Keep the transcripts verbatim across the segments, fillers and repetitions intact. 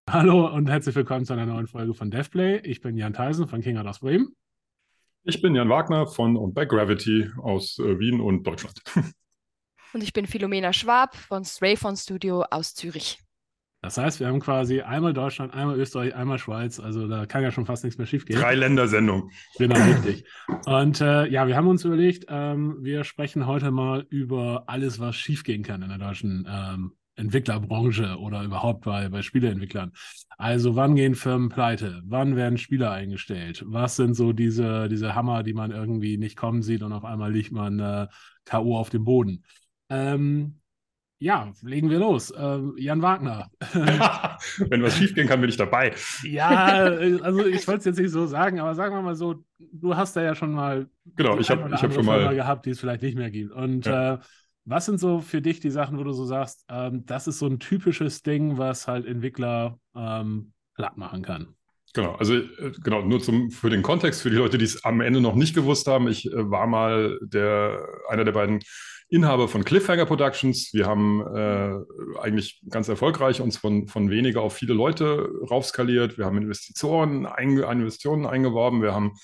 Hallo und herzlich willkommen zu einer neuen Folge von DevPlay. Ich bin Jan Theisen von King aus Bremen. Ich bin Jan Wagner von und bei Gravity aus äh, Wien und Deutschland. Und ich bin Philomena Schwab von Strayphon Studio aus Zürich. Das heißt, wir haben quasi einmal Deutschland, einmal Österreich, einmal Schweiz. Also da kann ja schon fast nichts mehr schiefgehen. Drei-Länder-Sendung. Genau, richtig. Und äh, ja, wir haben uns überlegt, ähm, wir sprechen heute mal über alles, was schiefgehen kann in der deutschen ähm, Entwicklerbranche oder überhaupt bei, bei Spieleentwicklern. Also wann gehen Firmen pleite? Wann werden Spieler eingestellt? Was sind so diese, diese Hammer, die man irgendwie nicht kommen sieht und auf einmal liegt man äh, K O auf dem Boden? Ähm, ja, legen wir los. Ähm, Jan Wagner. Wenn was schiefgehen kann, bin ich dabei. Ja, äh, also ich wollte es jetzt nicht so sagen, aber sagen wir mal so, du hast da ja schon mal Genau, die ich ein habe oder ich hab andere schon Firma mal. gehabt, die es vielleicht nicht mehr gibt. Und Ja, äh, was sind so für dich die Sachen, wo du so sagst, ähm, das ist so ein typisches Ding, was halt Entwickler ähm, platt machen kann? genau. Also äh, genau, nur zum, für den Kontext, für die Leute, die es am Ende noch nicht gewusst haben. Ich äh, war mal der, einer der beiden Inhaber von Cliffhanger Productions. Wir haben äh, eigentlich ganz erfolgreich uns von, von weniger auf viele Leute raufskaliert. Wir haben Investitionen, einge, Investitionen eingeworben. Wir haben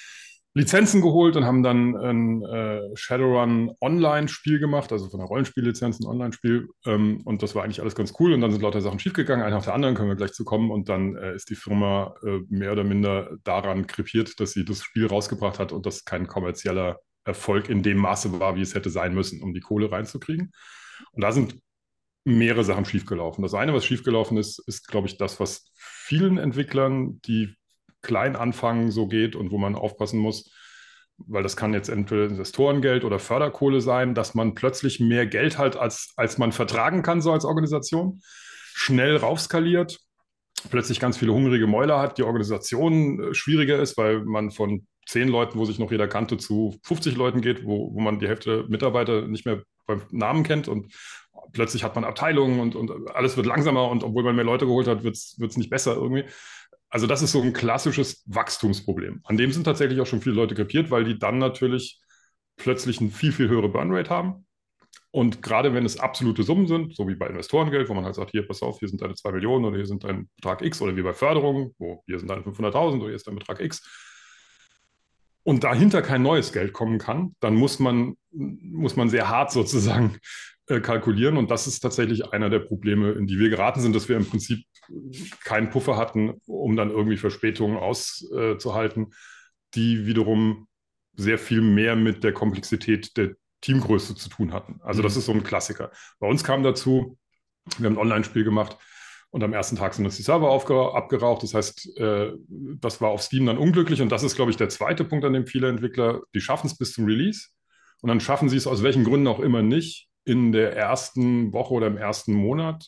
Lizenzen geholt und haben dann ein äh, Shadowrun Online-Spiel gemacht, also von der Rollenspiellizenz ein Online-Spiel. Ähm, und das war eigentlich alles ganz cool. Und dann sind lauter Sachen schiefgegangen, eine nach der anderen, können wir gleich zu kommen. Und dann äh, ist die Firma äh, mehr oder minder daran krepiert, dass sie das Spiel rausgebracht hat und das kein kommerzieller Erfolg in dem Maße war, wie es hätte sein müssen, um die Kohle reinzukriegen. Und da sind mehrere Sachen schiefgelaufen. Das eine, was schiefgelaufen ist, ist, glaube ich, das, was vielen Entwicklern, die klein anfangen, so geht und wo man aufpassen muss, weil das kann jetzt entweder Investorengeld oder Förderkohle sein, dass man plötzlich mehr Geld hat, als, als man vertragen kann, so als Organisation, schnell raufskaliert, plötzlich ganz viele hungrige Mäuler hat, die Organisation äh, schwieriger ist, weil man von zehn Leuten, wo sich noch jeder kannte, zu fünfzig Leuten geht, wo, wo man die Hälfte der Mitarbeiter nicht mehr beim Namen kennt und plötzlich hat man Abteilungen und, und alles wird langsamer und obwohl man mehr Leute geholt hat, wird es nicht besser irgendwie. Also das ist so ein klassisches Wachstumsproblem. An dem sind tatsächlich auch schon viele Leute krepiert, weil die dann natürlich plötzlich eine viel, viel höhere Burnrate haben. Und gerade wenn es absolute Summen sind, so wie bei Investorengeld, wo man halt sagt, hier, pass auf, hier sind deine zwei Millionen oder hier sind dein Betrag X oder wie bei Förderungen, wo hier sind deine fünfhunderttausend oder hier ist dein Betrag X, und dahinter kein neues Geld kommen kann, dann muss man, muss man sehr hart sozusagen äh, kalkulieren. Und das ist tatsächlich einer der Probleme, in die wir geraten sind, dass wir im Prinzip keinen Puffer hatten, um dann irgendwie Verspätungen auszuhalten, äh, die wiederum sehr viel mehr mit der Komplexität der Teamgröße zu tun hatten. Also das Mhm. ist so ein Klassiker. Bei uns kam dazu, wir haben ein Online-Spiel gemacht und am ersten Tag sind uns die Server abgeraucht. Das heißt, äh, das war auf Steam dann unglücklich. Und das ist, glaube ich, der zweite Punkt, an dem viele Entwickler, die schaffen es bis zum Release. Und dann schaffen sie es aus welchen Gründen auch immer nicht, in der ersten Woche oder im ersten Monat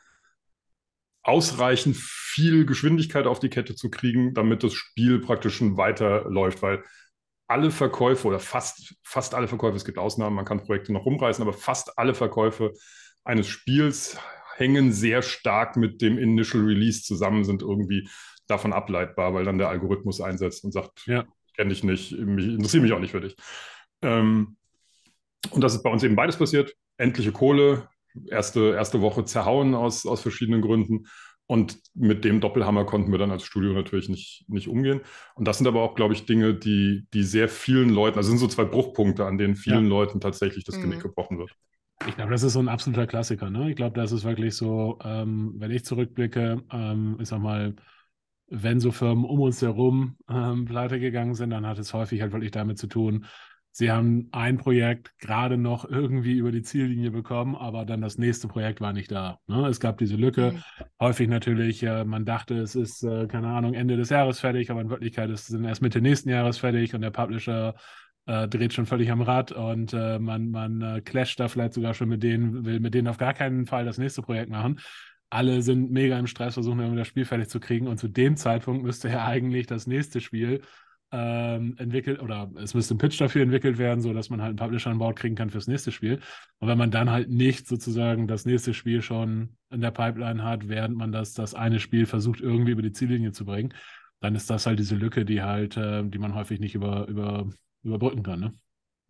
ausreichend viel Geschwindigkeit auf die Kette zu kriegen, damit das Spiel praktisch schon weiterläuft. Weil alle Verkäufe oder fast, fast alle Verkäufe, es gibt Ausnahmen, man kann Projekte noch rumreißen, aber fast alle Verkäufe eines Spiels hängen sehr stark mit dem Initial Release zusammen, sind irgendwie davon ableitbar, weil dann der Algorithmus einsetzt und sagt, Ja. ich kenne dich nicht, ich interessiere mich auch nicht für dich. Ähm, und das ist bei uns eben beides passiert. Endliche Kohle, erste, erste Woche zerhauen aus, aus verschiedenen Gründen. Und mit dem Doppelhammer konnten wir dann als Studio natürlich nicht, nicht umgehen. Und das sind aber auch, glaube ich, Dinge, die, die sehr vielen Leuten, also sind so zwei Bruchpunkte, an denen vielen Ja. Leuten tatsächlich das Genick Mhm. gebrochen wird. Ich glaube, das ist so ein absoluter Klassiker, ne? Ich glaube, das ist wirklich so, ähm, wenn ich zurückblicke, ähm, ich sag mal, wenn so Firmen um uns herum ähm, pleite gegangen sind, dann hat es häufig halt wirklich damit zu tun, sie haben ein Projekt gerade noch irgendwie über die Ziellinie bekommen, aber dann das nächste Projekt war nicht da. Ne? Es gab diese Lücke. Mhm. Häufig natürlich, äh, man dachte, es ist, äh, keine Ahnung, Ende des Jahres fertig, aber in Wirklichkeit ist es dann erst Mitte nächsten Jahres fertig und der Publisher äh, dreht schon völlig am Rad und äh, man, man äh, clasht da vielleicht sogar schon mit denen, will mit denen auf gar keinen Fall das nächste Projekt machen. Alle sind mega im Stress, versuchen irgendwie das Spiel fertig zu kriegen und zu dem Zeitpunkt müsste ja eigentlich das nächste Spiel ähm, entwickelt oder es müsste ein Pitch dafür entwickelt werden, sodass man halt einen Publisher an Bord kriegen kann fürs nächste Spiel. Und wenn man dann halt nicht sozusagen das nächste Spiel schon in der Pipeline hat, während man das, das eine Spiel versucht, irgendwie über die Ziellinie zu bringen, dann ist das halt diese Lücke, die halt, äh, die man häufig nicht über, über, überbrücken kann, ne?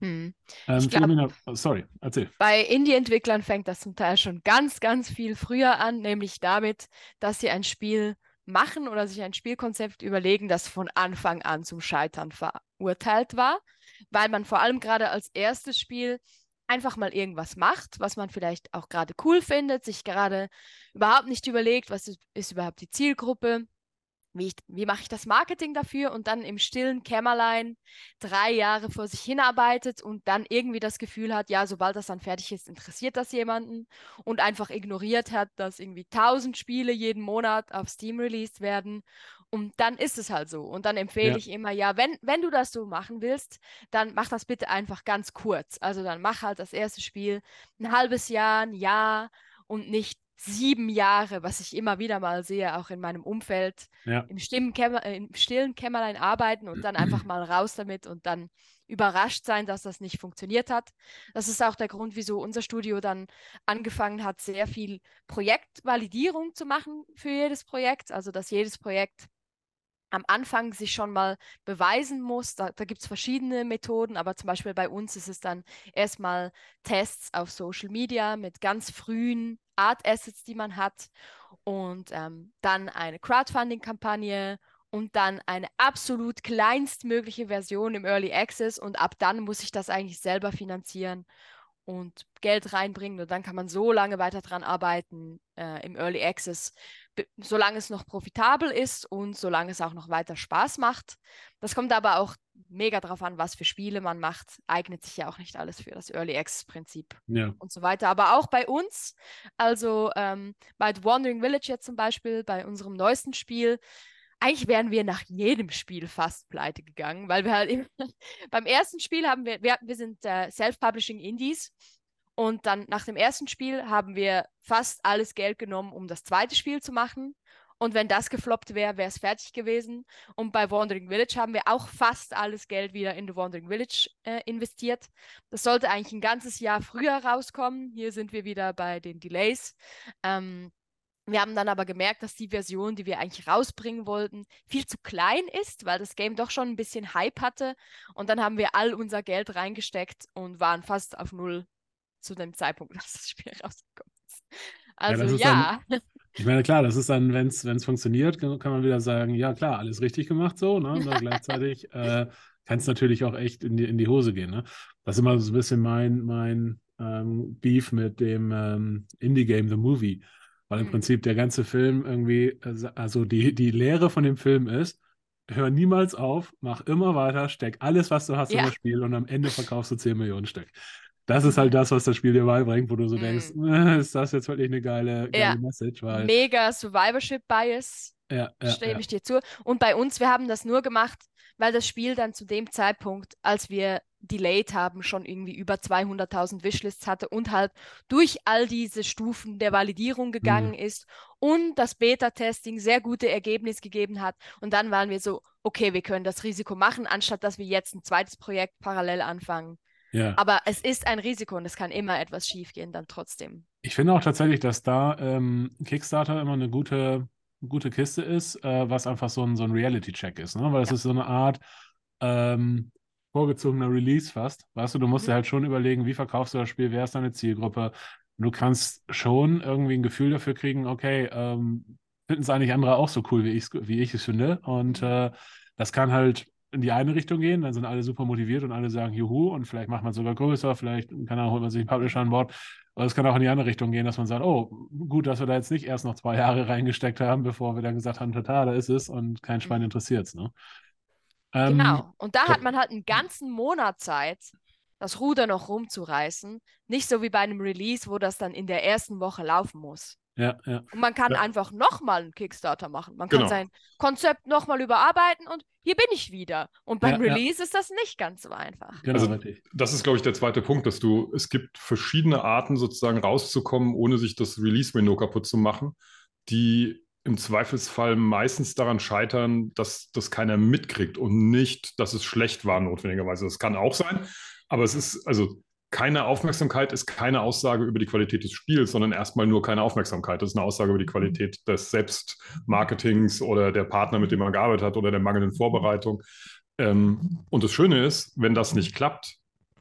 Hm. Ähm, Ich glaube, Philomena, oh, sorry, erzähl. bei Indie-Entwicklern fängt das zum Teil schon ganz, ganz viel früher an, nämlich damit, dass sie ein Spiel machen oder sich ein Spielkonzept überlegen, das von Anfang an zum Scheitern verurteilt war, weil man vor allem gerade als erstes Spiel einfach mal irgendwas macht, was man vielleicht auch gerade cool findet, sich gerade überhaupt nicht überlegt, was ist, ist überhaupt die Zielgruppe, wie, ich, wie mache ich das Marketing dafür und dann im stillen Kämmerlein drei Jahre vor sich hinarbeitet und dann irgendwie das Gefühl hat, ja, sobald das dann fertig ist, interessiert das jemanden und einfach ignoriert hat, dass irgendwie tausend Spiele jeden Monat auf Steam released werden. Und dann ist es halt so. Und dann empfehle Ja, ich immer, ja, wenn, wenn du das so machen willst, dann mach das bitte einfach ganz kurz. Also dann mach halt das erste Spiel ein halbes Jahr, ein Jahr und nicht sieben Jahre, was ich immer wieder mal sehe, auch in meinem Umfeld, ja, im, Stimmenkämmer, äh, im stillen Kämmerlein arbeiten und dann einfach mal raus damit und dann überrascht sein, dass das nicht funktioniert hat. Das ist auch der Grund, wieso unser Studio dann angefangen hat, sehr viel Projektvalidierung zu machen für jedes Projekt. Also, dass jedes Projekt am Anfang sich schon mal beweisen muss. Da, da gibt es verschiedene Methoden, aber zum Beispiel bei uns ist es dann erstmal Tests auf Social Media mit ganz frühen Art Assets, die man hat und ähm, dann eine Crowdfunding-Kampagne und dann eine absolut kleinstmögliche Version im Early Access und ab dann muss ich das eigentlich selber finanzieren und Geld reinbringen und dann kann man so lange weiter dran arbeiten äh, im Early Access, solange es noch profitabel ist und solange es auch noch weiter Spaß macht. Das kommt aber auch mega drauf an, was für Spiele man macht. Eignet sich ja auch nicht alles für das Early Access-Prinzip ja. und so weiter. Aber auch bei uns, also ähm, bei The Wandering Village jetzt zum Beispiel, bei unserem neuesten Spiel, eigentlich wären wir nach jedem Spiel fast pleite gegangen, weil wir halt eben beim ersten Spiel haben wir, wir, wir sind äh, Self-Publishing Indies und dann nach dem ersten Spiel haben wir fast alles Geld genommen, um das zweite Spiel zu machen. Und wenn das gefloppt wäre, wäre es fertig gewesen. Und bei Wandering Village haben wir auch fast alles Geld wieder in The Wandering Village äh, investiert. Das sollte eigentlich ein ganzes Jahr früher rauskommen. Hier sind wir wieder bei den Delays. Ähm, wir haben dann aber gemerkt, dass die Version, die wir eigentlich rausbringen wollten, viel zu klein ist, weil das Game doch schon ein bisschen Hype hatte. Und dann haben wir all unser Geld reingesteckt und waren fast auf Null zu dem Zeitpunkt, als das Spiel rausgekommen ist. Ja, Also das ist dann, ja. ich meine, klar, das ist dann, wenn es wenn es funktioniert, kann, kann man wieder sagen, ja klar, alles richtig gemacht so, ne? Und dann gleichzeitig äh, kann es natürlich auch echt in die, in die Hose gehen, ne? Das ist immer so ein bisschen mein, mein ähm, Beef mit dem ähm, Indie-Game The Movie, weil im Hm. Prinzip der ganze Film irgendwie, also die, die Lehre von dem Film ist, hör niemals auf, mach immer weiter, steck alles, was du hast in Ja. das Spiel und am Ende verkaufst du zehn Millionen Stück. Das ist halt Mhm. das, was das Spiel dir beibringt, wo du so denkst, Hm. äh, ist das jetzt wirklich eine geile, Ja. geile Message, weil Mega Survivorship-Bias, ja, ja, stimme ja, ich dir zu. Und bei uns, wir haben das nur gemacht, weil das Spiel dann zu dem Zeitpunkt, als wir delayed haben, schon irgendwie über zweihunderttausend Wishlists hatte und halt durch all diese Stufen der Validierung hm, gegangen ist und das Beta-Testing sehr gute Ergebnisse gegeben hat. Und dann waren wir so, okay, wir können das Risiko machen, anstatt dass wir jetzt ein zweites Projekt parallel anfangen. ja. Aber es ist ein Risiko und es kann immer etwas schiefgehen dann trotzdem. Ich finde auch tatsächlich, dass da ähm, Kickstarter immer eine gute, gute Kiste ist, äh, was einfach so ein, so ein Reality-Check ist, ne? Weil es Ja. ist so eine Art ähm, vorgezogener Release fast. Weißt du, du musst Mhm. dir halt schon überlegen, wie verkaufst du das Spiel, wer ist deine Zielgruppe. Und du kannst schon irgendwie ein Gefühl dafür kriegen, okay, ähm, finden es eigentlich andere auch so cool, wie ich wie ich es finde. Und Mhm. äh, das kann halt in die eine Richtung gehen, dann sind alle super motiviert und alle sagen Juhu und vielleicht macht man es sogar größer, vielleicht kann er, holt man sich einen Publisher Mhm. an Bord. Aber es kann auch in die andere Richtung gehen, dass man sagt, oh, gut, dass wir da jetzt nicht erst noch zwei Jahre reingesteckt haben, bevor wir dann gesagt haben, total, da ist es und kein Schwein Mhm. interessiert es, ne? Ähm, Genau. Und da hat Top. man halt einen ganzen Monat Zeit, das Ruder noch rumzureißen. Nicht so wie bei einem Release, wo das dann in der ersten Woche laufen muss. ja, ja, Und man kann Ja, einfach nochmal einen Kickstarter machen. Man kann genau. sein Konzept nochmal überarbeiten und hier bin ich wieder. Und beim ja, ja, Release ist das nicht ganz so einfach. genau, Also richtig. das ist, glaube ich, der zweite Punkt, dass du, es gibt verschiedene Arten sozusagen rauszukommen, ohne sich das Release-Window kaputt zu machen, die im Zweifelsfall meistens daran scheitern, dass das keiner mitkriegt und nicht, dass es schlecht war notwendigerweise. Das kann auch sein, aber es ist, also keine Aufmerksamkeit ist keine Aussage über die Qualität des Spiels, sondern erstmal nur keine Aufmerksamkeit. Das ist eine Aussage über die Qualität des Selbstmarketings oder der Partner, mit dem man gearbeitet hat oder der mangelnden Vorbereitung. Ähm, und das Schöne ist, wenn das nicht klappt,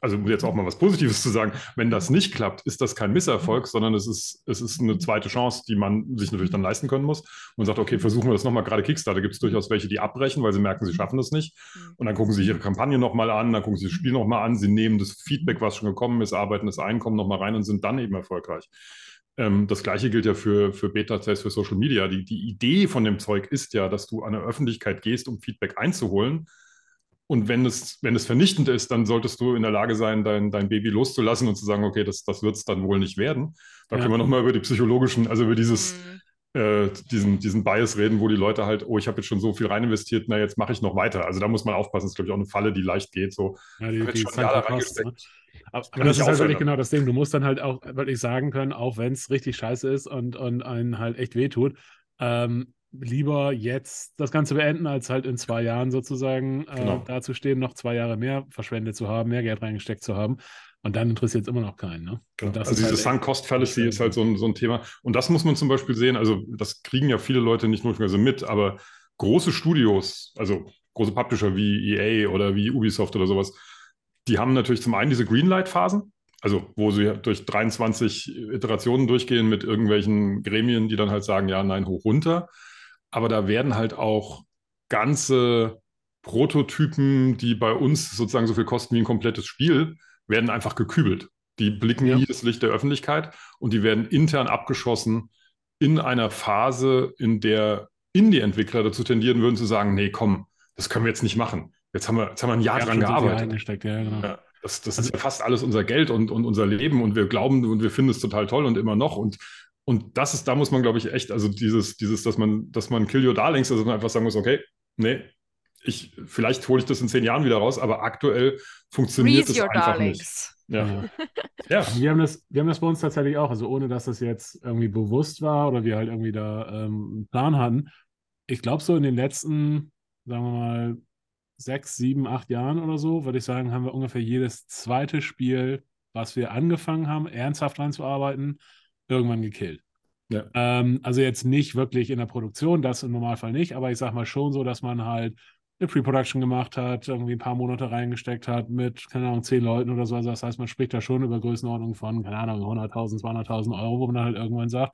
also um jetzt auch mal was Positives zu sagen, wenn das nicht klappt, ist das kein Misserfolg, sondern es ist, es ist eine zweite Chance, die man sich natürlich dann leisten können muss. Und sagt, okay, versuchen wir das nochmal. Gerade Kickstarter gibt es durchaus welche, die abbrechen, weil sie merken, sie schaffen das nicht. Und dann gucken sie sich ihre Kampagne nochmal an, dann gucken sie das Spiel nochmal an, sie nehmen das Feedback, was schon gekommen ist, arbeiten das Einkommen nochmal rein und sind dann eben erfolgreich. Ähm, das Gleiche gilt ja für, für Beta-Tests, für Social Media. Die, die Idee von dem Zeug ist ja, dass du an eine Öffentlichkeit gehst, um Feedback einzuholen. Und wenn es, wenn es vernichtend ist, dann solltest du in der Lage sein, dein, dein Baby loszulassen und zu sagen, okay, das, das wird es dann wohl nicht werden. Da Ja. können wir nochmal über die psychologischen, also über dieses, Mhm. äh, diesen, diesen Bias reden, wo die Leute halt, oh, ich habe jetzt schon so viel rein investiert, na, jetzt mache ich noch weiter. Also da muss man aufpassen. Das ist, glaube ich, auch eine Falle, die leicht geht. So, Ja, ich die, habe jetzt die schon ein Jahr da Sunken Costs, ne? reingesteckt. Aber, Kann aber das nicht ist halt aufhören wirklich genau damit. das Ding. Du musst dann halt auch wirklich sagen können, auch wenn es richtig scheiße ist und, und einen halt echt wehtut, ähm, lieber jetzt das Ganze beenden, als halt in zwei Jahren sozusagen äh, Genau. dazustehen, noch zwei Jahre mehr verschwendet zu haben, mehr Geld reingesteckt zu haben. Und dann interessiert es immer noch keinen. Ne? Genau. Und das Also ist diese halt echt Sunk-Cost-Fallacy ist halt schwer. so ein, so ein Thema. Und das muss man zum Beispiel sehen, also das kriegen ja viele Leute nicht nur mit, aber große Studios, also große Publisher wie E A oder wie Ubisoft oder sowas, die haben natürlich zum einen diese Greenlight-Phasen, also wo sie durch dreiundzwanzig Iterationen durchgehen mit irgendwelchen Gremien, die dann halt sagen, ja, nein, hoch, runter. Aber da werden halt auch ganze Prototypen, die bei uns sozusagen so viel kosten wie ein komplettes Spiel, werden einfach gekübelt. Die blicken Ja. nie das Licht der Öffentlichkeit und die werden intern abgeschossen in einer Phase, in der Indie-Entwickler dazu tendieren würden zu sagen, nee, komm, das können wir jetzt nicht machen. Jetzt haben wir, jetzt haben wir ein Jahr Wir haben dran schon so viel gearbeitet. reingesteckt, ja, genau. Ja, das, das Also, ist ja fast alles unser Geld und, und unser Leben und wir glauben und wir finden es total toll und immer noch. Und, und das ist, da muss man, glaube ich, echt, also dieses, dieses, dass man, dass man Kill Your Darlings, also einfach sagen muss, okay, nee, ich, vielleicht hole ich das in zehn Jahren wieder raus, aber aktuell funktioniert Freeze es your einfach nicht. darlings. Ja. ja. Ja. Wir haben das, wir haben das bei uns tatsächlich auch, also ohne dass das jetzt irgendwie bewusst war oder wir halt irgendwie da ähm, einen Plan hatten. Ich glaube, so in den letzten, sagen wir mal, sechs, sieben, acht Jahren oder so, würde ich sagen, haben wir ungefähr jedes zweite Spiel, was wir angefangen haben, ernsthaft reinzuarbeiten, irgendwann gekillt. Ja. Ähm, also jetzt nicht wirklich in der Produktion, das im Normalfall nicht, aber ich sag mal schon so, dass man halt eine Pre-Production gemacht hat, irgendwie ein paar Monate reingesteckt hat mit, keine Ahnung, zehn Leuten oder so. Also das heißt, man spricht da schon über Größenordnung von, keine Ahnung, hunderttausend, zweihunderttausend Euro, wo man dann halt irgendwann sagt,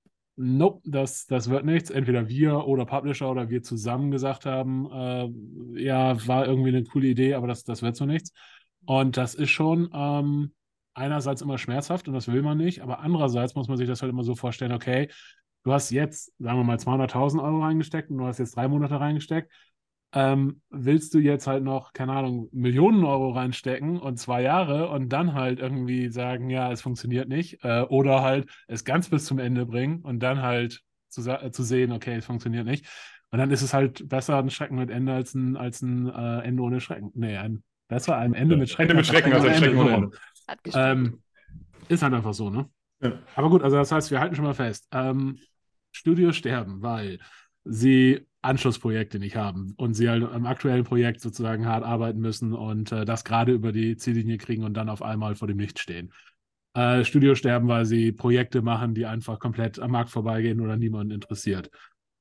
nope, das, das wird nichts. Entweder wir oder Publisher oder wir zusammen gesagt haben, äh, ja, war irgendwie eine coole Idee, aber das, das wird so nichts. Und das ist schon ähm, einerseits immer schmerzhaft und das will man nicht, aber andererseits muss man sich das halt immer so vorstellen, okay, du hast jetzt, sagen wir mal, zweihunderttausend Euro reingesteckt und du hast jetzt drei Monate reingesteckt. Ähm, willst du jetzt halt noch, keine Ahnung, Millionen Euro reinstecken und zwei Jahre und dann halt irgendwie sagen, ja, es funktioniert nicht, äh, oder halt es ganz bis zum Ende bringen und dann halt zu, äh, zu sehen, okay, es funktioniert nicht. Und dann ist es halt besser ein Schrecken mit Ende als ein, als ein äh, Ende ohne Schrecken. Nee, ein, besser ein Ende mit Schrecken. Ende mit Schrecken, also ein Schrecken ohne Ende. Hat gestimmt. Ähm, ist halt einfach so, ne? Ja. Aber gut, also das heißt, wir halten schon mal fest. Ähm, Studios sterben, weil sie Anschlussprojekte nicht haben und sie halt am aktuellen Projekt sozusagen hart arbeiten müssen und äh, das gerade über die Ziellinie kriegen und dann auf einmal vor dem Licht stehen. Äh, Studios sterben, weil sie Projekte machen, die einfach komplett am Markt vorbeigehen oder niemanden interessiert.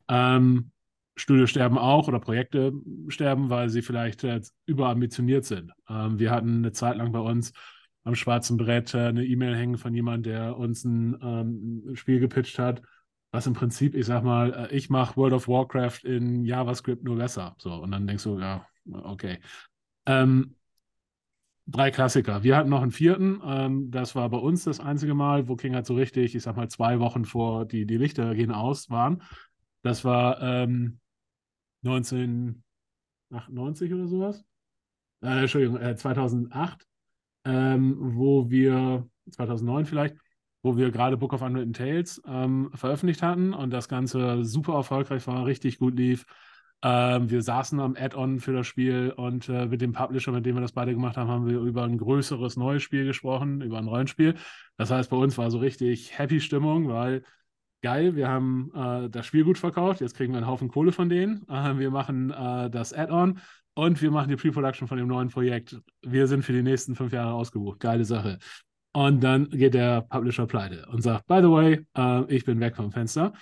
Ähm, Studios sterben auch oder Projekte sterben, weil sie vielleicht äh, überambitioniert sind. Ähm, wir hatten eine Zeit lang bei uns am schwarzen Brett äh, eine E-Mail hängen von jemandem, der uns ein ähm, Spiel gepitcht hat, was im Prinzip, ich sag mal, äh, ich mache World of Warcraft in JavaScript nur besser. So, und dann denkst du, ja, okay. Ähm, drei Klassiker. Wir hatten noch einen vierten. Ähm, das war bei uns das einzige Mal, wo King halt so richtig, ich sag mal, zwei Wochen vor die, die Lichter gehen aus waren. Das war ähm, neunzehnhundertachtundneunzig oder sowas. Äh, Entschuldigung, äh, zweitausendacht, ähm, wo wir, zweitausendneun vielleicht, wo wir gerade Book of Unwritten Tales ähm, veröffentlicht hatten und das Ganze super erfolgreich war, richtig gut lief. Ähm, wir saßen am Add-on für das Spiel und äh, mit dem Publisher, mit dem wir das beide gemacht haben, haben wir über ein größeres neues Spiel gesprochen, über ein Rollenspiel. Das heißt, bei uns war so richtig happy Stimmung, weil geil, wir haben äh, das Spiel gut verkauft, jetzt kriegen wir einen Haufen Kohle von denen. Äh, wir machen äh, das Add-on und wir machen die Pre-Production von dem neuen Projekt. Wir sind für die nächsten fünf Jahre ausgebucht. Geile Sache. Und dann geht der Publisher pleite und sagt, by the way, äh, ich bin weg vom Fenster.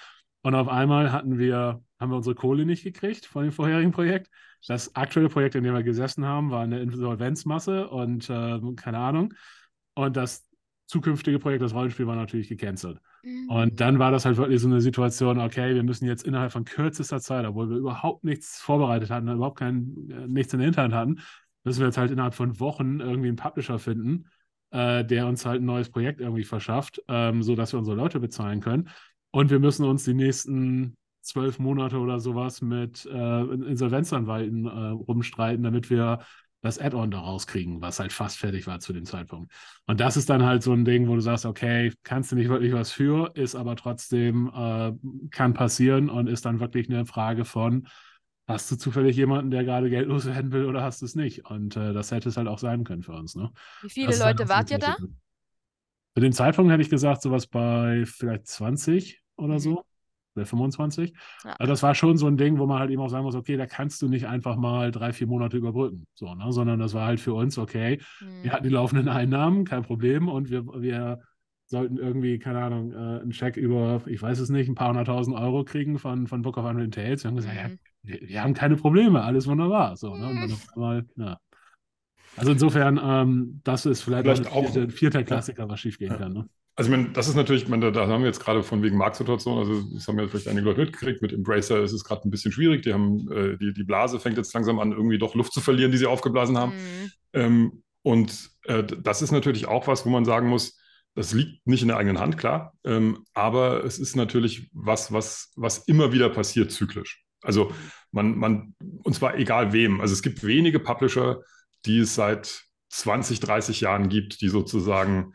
Und auf einmal hatten wir, haben wir unsere Kohle nicht gekriegt von dem vorherigen Projekt. Das aktuelle Projekt, in dem wir gesessen haben, war eine Insolvenzmasse und äh, keine Ahnung. Und das zukünftige Projekt, das Rollenspiel, war natürlich gecancelt. Und dann war das halt wirklich so eine Situation, okay, wir müssen jetzt innerhalb von kürzester Zeit, obwohl wir überhaupt nichts vorbereitet hatten, überhaupt kein, äh, nichts in der Hinterhand hatten, müssen wir jetzt halt innerhalb von Wochen irgendwie einen Publisher finden, äh, der uns halt ein neues Projekt irgendwie verschafft, ähm, sodass wir unsere Leute bezahlen können. Und wir müssen uns die nächsten zwölf Monate oder sowas mit äh, Insolvenzanwälten äh, rumstreiten, damit wir das Add-on da rauskriegen, was halt fast fertig war zu dem Zeitpunkt. Und das ist dann halt so ein Ding, wo du sagst, okay, kannst du nicht wirklich was für, ist aber trotzdem, äh, kann passieren und ist dann wirklich eine Frage von, hast du zufällig jemanden, der gerade Geld loswerden will oder hast du es nicht? Und äh, das hätte es halt auch sein können für uns. Ne? Wie viele Das ist halt Leute auch so eine wart ihr da? Klassiker. Zu dem Zeitpunkt hätte ich gesagt, sowas bei vielleicht zwanzig oder Mhm. so, oder fünfundzwanzig. Ja. Also das war schon so ein Ding, wo man halt eben auch sagen muss, okay, da kannst du nicht einfach mal drei, vier Monate überbrücken, so, ne? Sondern das war halt für uns, okay, Mhm. wir hatten die laufenden Einnahmen, kein Problem, und wir, wir sollten irgendwie, keine Ahnung, äh, einen Scheck über, ich weiß es nicht, ein paar hunderttausend Euro kriegen von, von Book of Unwritten Tales. Wir haben gesagt, ja, Mhm. wir, wir haben keine Probleme, alles wunderbar, so, ne? Und dann auf einmal, ja. Also insofern, ähm, das ist vielleicht, Vielleicht auch eine vierte, auch, vierter ja. Klassiker, was schiefgehen Ja. kann, ne? Also ich meine, das ist natürlich, ich meine, da, da haben wir jetzt gerade von wegen Marktsituation, also das haben ja vielleicht einige Leute mitgekriegt, mit Embracer ist es gerade ein bisschen schwierig, die haben, äh, die, die Blase fängt jetzt langsam an, irgendwie doch Luft zu verlieren, die sie aufgeblasen haben. Mhm. Ähm, und äh, das ist natürlich auch was, wo man sagen muss, das liegt nicht in der eigenen Hand, klar, ähm, aber es ist natürlich was, was, was immer wieder passiert, zyklisch. Also man, man, und zwar egal wem, also es gibt wenige Publisher, die es seit zwanzig, dreißig Jahren gibt, die sozusagen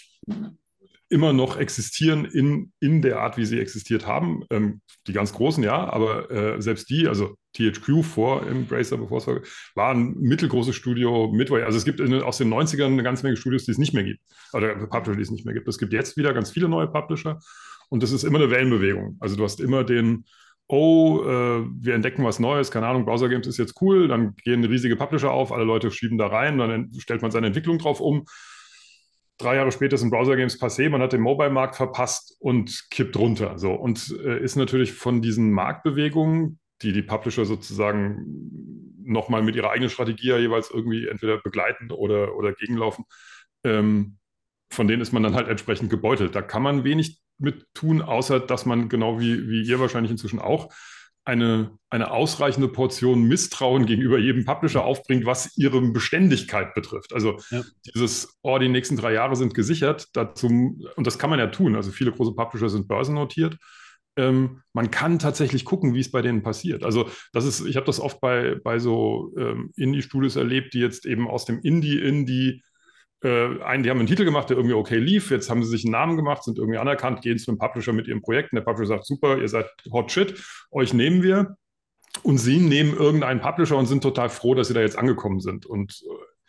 immer noch existieren in, in der Art, wie sie existiert haben. Ähm, die ganz großen, ja, aber äh, selbst die, also T H Q vor Embracer, bevor es war, war ein mittelgroßes Studio, Midway. Also es gibt in, aus den neunzigern eine ganze Menge Studios, die es nicht mehr gibt. Oder Publisher, die es nicht mehr gibt. Es gibt jetzt wieder ganz viele neue Publisher und das ist immer eine Wellenbewegung. Also du hast immer den, oh, äh, wir entdecken was Neues, keine Ahnung, Browser Games ist jetzt cool, dann gehen riesige Publisher auf, alle Leute schieben da rein, dann stellt man seine Entwicklung drauf um. Drei Jahre später sind Browser Games passé, man hat den Mobile-Markt verpasst und kippt runter. So. Und äh, ist natürlich von diesen Marktbewegungen, die die Publisher sozusagen nochmal mit ihrer eigenen Strategie ja jeweils irgendwie entweder begleiten oder, oder gegenlaufen, ähm, von denen ist man dann halt entsprechend gebeutelt. Da kann man wenig mit tun, außer dass man genau wie, wie ihr wahrscheinlich inzwischen auch eine, eine ausreichende Portion Misstrauen gegenüber jedem Publisher aufbringt, was ihre Beständigkeit betrifft. Also Ja. dieses, oh, die nächsten drei Jahre sind gesichert, dazu, und das kann man ja tun. Also viele große Publisher sind börsennotiert. Ähm, man kann tatsächlich gucken, wie es bei denen passiert. Also das ist, ich habe das oft bei, bei so ähm, Indie-Studios erlebt, die jetzt eben aus dem Indie in die Äh, einen, die haben einen Titel gemacht, der irgendwie okay lief. Jetzt haben sie sich einen Namen gemacht, sind irgendwie anerkannt, gehen zu einem Publisher mit ihrem Projekt. Und der Publisher sagt, super, ihr seid hot shit, euch nehmen wir. Und sie nehmen irgendeinen Publisher und sind total froh, dass sie da jetzt angekommen sind. Und,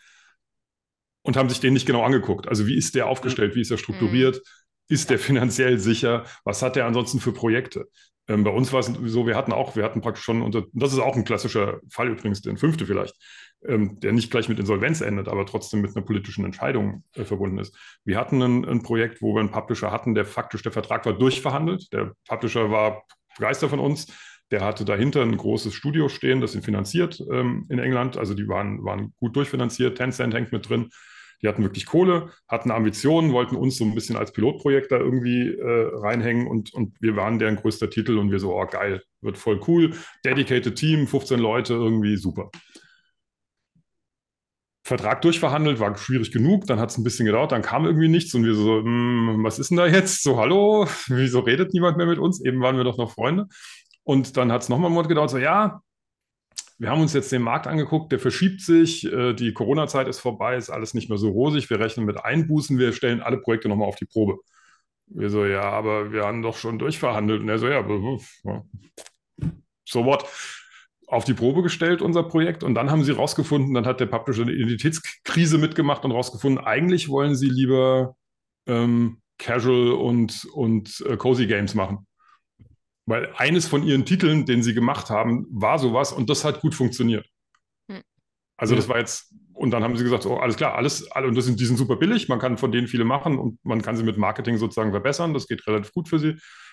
und haben sich den nicht genau angeguckt. Also wie ist der aufgestellt, wie ist er strukturiert? Ist der finanziell sicher? Was hat der ansonsten für Projekte? Ähm, bei uns war es so, wir hatten auch, wir hatten praktisch schon, unter, das ist auch ein klassischer Fall übrigens, der fünfte vielleicht, ähm, der nicht gleich mit Insolvenz endet, aber trotzdem mit einer politischen Entscheidung äh, verbunden ist. Wir hatten ein, ein Projekt, wo wir einen Publisher hatten, der faktisch, der Vertrag war durchverhandelt. Der Publisher war begeistert von uns. Der hatte dahinter ein großes Studio stehen, das ihn finanziert ähm, in England. Also die waren, waren gut durchfinanziert. Tencent hängt mit drin. Die hatten wirklich Kohle, hatten Ambitionen, wollten uns so ein bisschen als Pilotprojekt da irgendwie äh, reinhängen und, und wir waren deren größter Titel und wir so, oh geil, wird voll cool. Dedicated Team, fünfzehn Leute, irgendwie super. Vertrag durchverhandelt, war schwierig genug, dann hat es ein bisschen gedauert, dann kam irgendwie nichts und wir so, hm, was ist denn da jetzt? So, hallo, wieso redet niemand mehr mit uns? Eben waren wir doch noch Freunde. Und dann hat es nochmal einen Monat gedauert, so, ja, wir haben uns jetzt den Markt angeguckt, der verschiebt sich, die Corona-Zeit ist vorbei, ist alles nicht mehr so rosig, wir rechnen mit Einbußen, wir stellen alle Projekte nochmal auf die Probe. Wir so, ja, aber wir haben doch schon durchverhandelt. Und er so, ja, so what? Auf die Probe gestellt, unser Projekt. Und dann haben sie rausgefunden, dann hat der Publisher eine Identitätskrise mitgemacht und rausgefunden, eigentlich wollen sie lieber ähm, Casual und, und äh, Cozy Games machen. Weil eines von ihren Titeln, den sie gemacht haben, war sowas und das hat gut funktioniert. Hm. Also ja. Das war jetzt, und dann haben sie gesagt, oh, alles klar, alles, alle, und das sind, die sind super billig, man kann von denen viele machen und man kann sie mit Marketing sozusagen verbessern, das geht relativ gut für sie.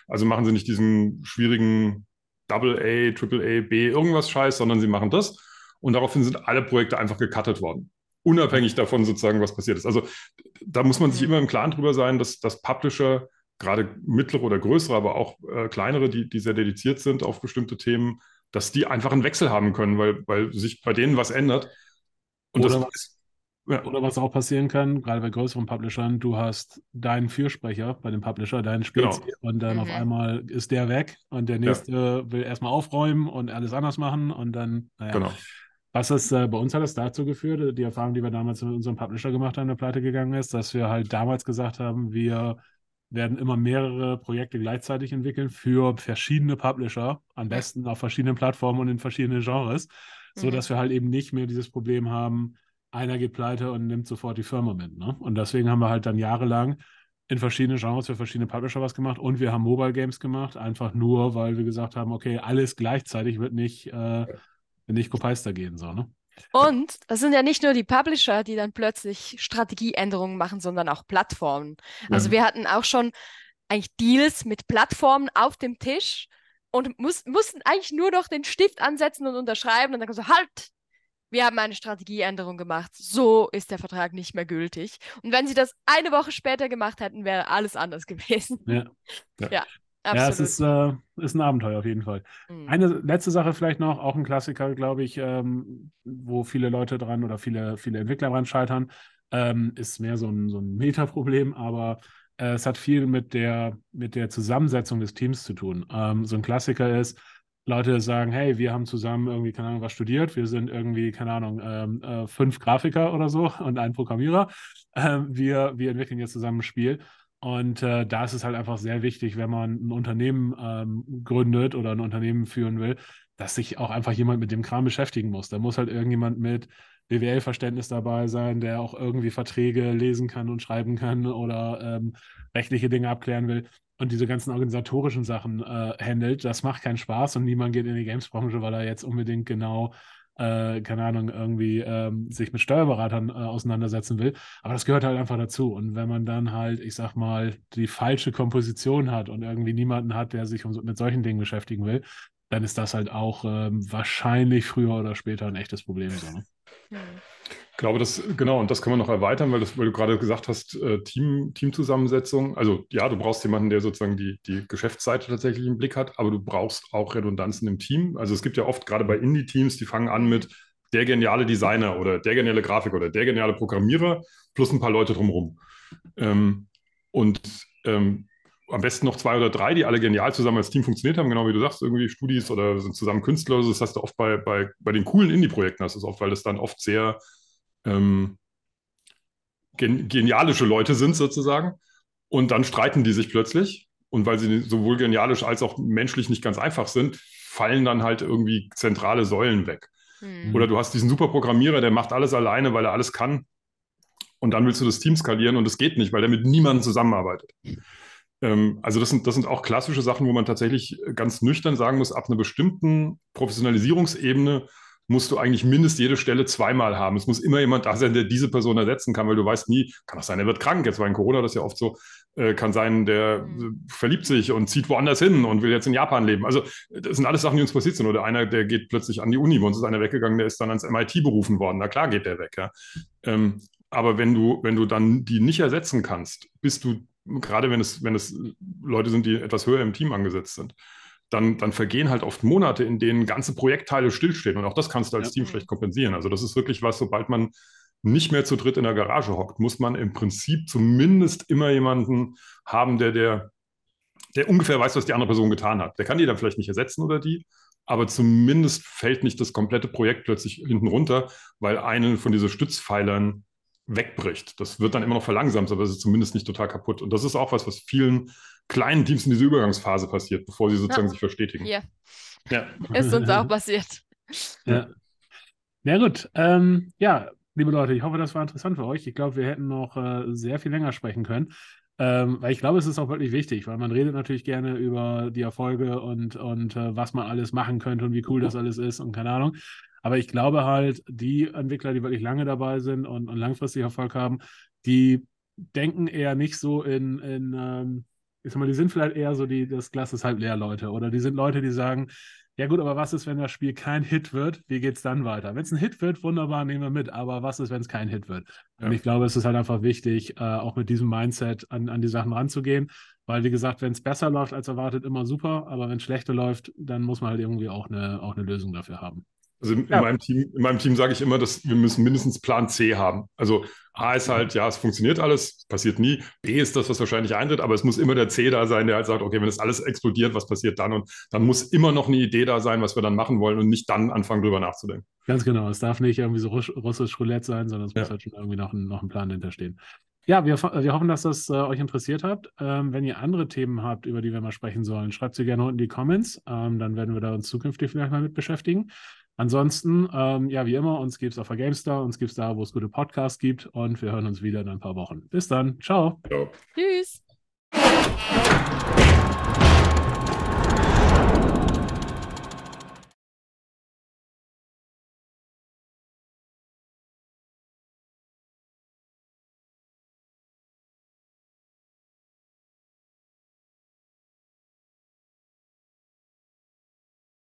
Also machen sie nicht diesen schwierigen Double A, Triple A, B, irgendwas Scheiß, sondern sie machen das. Und daraufhin sind alle Projekte einfach gecuttet worden. Unabhängig davon sozusagen, was passiert ist. Also da muss man sich immer im Klaren drüber sein, dass, dass Publisher, gerade mittlere oder größere, aber auch äh, kleinere, die, die sehr dediziert sind auf bestimmte Themen, dass die einfach einen Wechsel haben können, weil, weil sich bei denen was ändert. Und Oder das was, ist, ja, oder was auch passieren kann, gerade bei größeren Publishern, du hast deinen Fürsprecher bei dem Publisher, deinen Spezi, genau. und dann auf Mhm. einmal ist der weg und der Ja, nächste will erstmal aufräumen und alles anders machen und dann, naja. genau. Was ist, äh, bei uns hat das dazu geführt, die Erfahrung, die wir damals mit unserem Publisher gemacht haben, der pleite gegangen ist, dass wir halt damals gesagt haben, wir werden immer mehrere Projekte gleichzeitig entwickeln für verschiedene Publisher, am besten auf verschiedenen Plattformen und in verschiedenen Genres, so Mhm. dass wir halt eben nicht mehr dieses Problem haben, einer geht pleite und nimmt sofort die Firma mit. Ne? Und deswegen haben wir halt dann jahrelang in verschiedenen Genres für verschiedene Publisher was gemacht und wir haben Mobile Games gemacht, einfach nur, weil wir gesagt haben, okay, alles gleichzeitig wird nicht, äh, wird nicht Kopeister gehen. So, ne? Und das sind ja nicht nur die Publisher, die dann plötzlich Strategieänderungen machen, sondern auch Plattformen. Also Ja. wir hatten auch schon eigentlich Deals mit Plattformen auf dem Tisch und muss, mussten eigentlich nur noch den Stift ansetzen und unterschreiben und dann so, halt, wir haben eine Strategieänderung gemacht. So ist der Vertrag nicht mehr gültig. Und wenn sie das eine Woche später gemacht hätten, wäre alles anders gewesen. Ja. Ja. Ja, Ja, es absolut. ist, äh, ist ein Abenteuer auf jeden Fall. Mhm. Eine letzte Sache vielleicht noch, auch ein Klassiker, glaube ich, ähm, wo viele Leute dran oder viele, viele Entwickler dran scheitern, ähm, ist mehr so ein, so ein Metaproblem, aber äh, es hat viel mit der, mit der Zusammensetzung des Teams zu tun. Ähm, so ein Klassiker ist, Leute sagen, hey, wir haben zusammen irgendwie, keine Ahnung, was studiert, wir sind irgendwie, keine Ahnung, ähm, äh, fünf Grafiker oder so und ein Programmierer. Ähm, wir, wir entwickeln jetzt zusammen ein Spiel. Und äh, da ist es halt einfach sehr wichtig, wenn man ein Unternehmen ähm, gründet oder ein Unternehmen führen will, dass sich auch einfach jemand mit dem Kram beschäftigen muss. Da muss halt irgendjemand mit B W L-Verständnis dabei sein, der auch irgendwie Verträge lesen kann und schreiben kann oder ähm, rechtliche Dinge abklären will und diese ganzen organisatorischen Sachen äh, handelt. Das macht keinen Spaß und niemand geht in die Games-Branche, weil er jetzt unbedingt genau äh, keine Ahnung, irgendwie ähm, sich mit Steuerberatern äh, auseinandersetzen will. Aber das gehört halt einfach dazu. Und wenn man dann halt, ich sag mal, die falsche Komposition hat und irgendwie niemanden hat, der sich um, mit solchen Dingen beschäftigen will, dann ist das halt auch ähm, wahrscheinlich früher oder später ein echtes Problem. So, ne? Mhm. Ich glaube, das, genau, und das können wir noch erweitern, weil, das, weil du gerade gesagt hast, äh, Team, Teamzusammensetzung. Also ja, du brauchst jemanden, der sozusagen die, die Geschäftsseite tatsächlich im Blick hat, aber du brauchst auch Redundanzen im Team. Also es gibt ja oft gerade bei Indie-Teams, die fangen an mit der geniale Designer oder der geniale Grafiker oder der geniale Programmierer plus ein paar Leute drumherum. Ähm, und ähm, am besten noch zwei oder drei, die alle genial zusammen als Team funktioniert haben, genau wie du sagst, irgendwie Studis oder sind zusammen Künstler. Also das hast du oft bei, bei, bei den coolen Indie-Projekten, hast du es oft, weil das dann oft sehr ähm, gen genialische Leute sind sozusagen. Und dann streiten die sich plötzlich. Und weil sie sowohl genialisch als auch menschlich nicht ganz einfach sind, fallen dann halt irgendwie zentrale Säulen weg. Mhm. Oder du hast diesen super Programmierer, der macht alles alleine, weil er alles kann. Und dann willst du das Team skalieren und es geht nicht, weil der mit niemandem zusammenarbeitet. Ähm, also das sind, das sind auch klassische Sachen, wo man tatsächlich ganz nüchtern sagen muss, ab einer bestimmten Professionalisierungsebene musst du eigentlich mindestens jede Stelle zweimal haben. Es muss immer jemand da sein, der diese Person ersetzen kann, weil du weißt nie, kann auch sein, er wird krank. Jetzt war in Corona das ja oft so, äh, kann sein, der Mhm. verliebt sich und zieht woanders hin und will jetzt in Japan leben. Also das sind alles Sachen, die uns passiert sind. Oder einer, der geht plötzlich an die Uni. Bei uns ist einer weggegangen, der ist dann ans M I T berufen worden. Na klar geht der weg. Ja. Ähm, aber wenn du, wenn du dann die nicht ersetzen kannst, bist du, gerade wenn es, wenn es Leute sind, die etwas höher im Team angesetzt sind, dann, dann vergehen halt oft Monate, in denen ganze Projektteile stillstehen. Und auch das kannst du als Ja. Team schlecht kompensieren. Also das ist wirklich was, sobald man nicht mehr zu dritt in der Garage hockt, muss man im Prinzip zumindest immer jemanden haben, der, der, der ungefähr weiß, was die andere Person getan hat. Der kann die dann vielleicht nicht ersetzen oder die, aber zumindest fällt nicht das komplette Projekt plötzlich hinten runter, weil einen von diesen Stützpfeilern wegbricht. Das wird dann immer noch verlangsamt, aber es ist zumindest nicht total kaputt. Und das ist auch was, was vielen kleinen Teams in dieser Übergangsphase passiert, bevor sie sozusagen Ja. sich verstetigen. Ja, Ja. ist uns auch passiert. Ja. Ja, gut. Ähm, ja, liebe Leute, ich hoffe, das war interessant für euch. Ich glaube, wir hätten noch äh, sehr viel länger sprechen können. Ähm, weil ich glaube, es ist auch wirklich wichtig, weil man redet natürlich gerne über die Erfolge und, und äh, was man alles machen könnte und wie cool das alles ist und keine Ahnung. Aber ich glaube halt, die Entwickler, die wirklich lange dabei sind und, und langfristig Erfolg haben, die denken eher nicht so in, in ähm, ich sag mal, die sind vielleicht eher so die, das Glas ist halb leer Leute. Oder die sind Leute, die sagen, ja gut, aber was ist, wenn das Spiel kein Hit wird? Wie geht's dann weiter? Wenn es ein Hit wird, wunderbar, nehmen wir mit. Aber was ist, wenn es kein Hit wird? Ja. Und ich glaube, es ist halt einfach wichtig, äh, auch mit diesem Mindset an, an die Sachen ranzugehen. Weil, wie gesagt, wenn es besser läuft als erwartet, immer super. Aber wenn es schlechter läuft, dann muss man halt irgendwie auch eine, auch eine Lösung dafür haben. Also in, ja. in meinem Team, in meinem Team sage ich immer, dass wir müssen mindestens Plan C haben. Also A ist halt, ja, es funktioniert alles, passiert nie. B ist das, was wahrscheinlich eintritt, aber es muss immer der C da sein, der halt sagt, okay, wenn das alles explodiert, was passiert dann? Und dann muss immer noch eine Idee da sein, was wir dann machen wollen und nicht dann anfangen, drüber nachzudenken. Ganz genau. Es darf nicht irgendwie so russisch Roulette sein, sondern es ja. muss halt schon irgendwie noch ein, noch ein Plan hinterstehen. Ja, wir, wir hoffen, dass das äh, euch interessiert hat. Ähm, wenn ihr andere Themen habt, über die wir mal sprechen sollen, schreibt sie gerne unten in die Comments. Ähm, dann werden wir da uns zukünftig vielleicht mal mit beschäftigen. Ansonsten, ähm, ja, wie immer, uns gibt es auf der GameStar, uns gibt es da, wo es gute Podcasts gibt und wir hören uns wieder in ein paar Wochen. Bis dann. Ciao. Ciao. Tschüss.